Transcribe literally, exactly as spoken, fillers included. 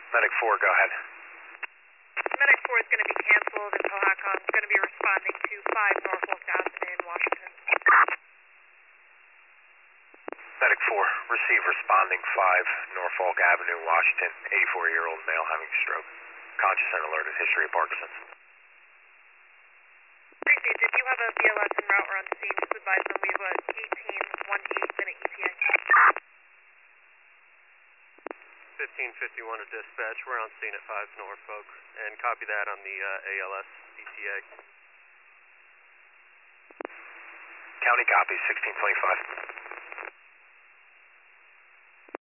Medic four, go ahead. Medic four is going to be canceled and Cohacon is going to be responding to five Norfolk Avenue in Washington. Medic four, receive responding five Norfolk Avenue, Washington, eighty-four-year-old male having stroke. Conscious and alerted, history of Parkinson's. Tracy, did you have a B L S en route or on scene? Just advise them we have a eighteen eighteen minute E T A. fifteen fifty-one to dispatch, we're on scene at five Norfolk, and copy that on the uh, A L S E T A. County copy, sixteen twenty-five.